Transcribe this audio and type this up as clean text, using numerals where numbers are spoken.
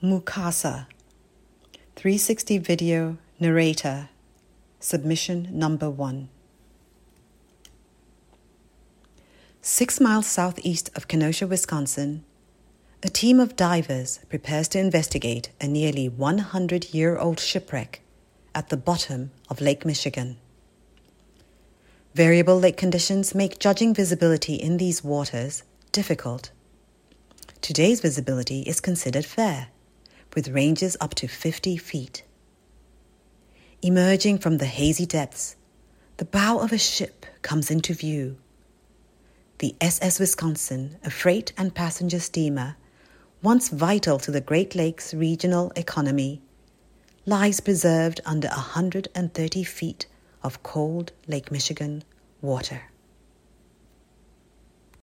Mukasa 360 Video Narrator Submission Number 1. 6 miles southeast of Kenosha, Wisconsin, a team of divers prepares to investigate a nearly 100-year-old shipwreck at the bottom of Lake Michigan. Variable lake conditions make judging visibility in these waters difficult. Today's visibility is considered fair, with ranges up to 50 feet. Emerging from the hazy depths, the bow of a ship comes into view. The SS Wisconsin, a freight and passenger steamer, once vital to the Great Lakes regional economy, lies preserved under 130 feet of cold Lake Michigan water.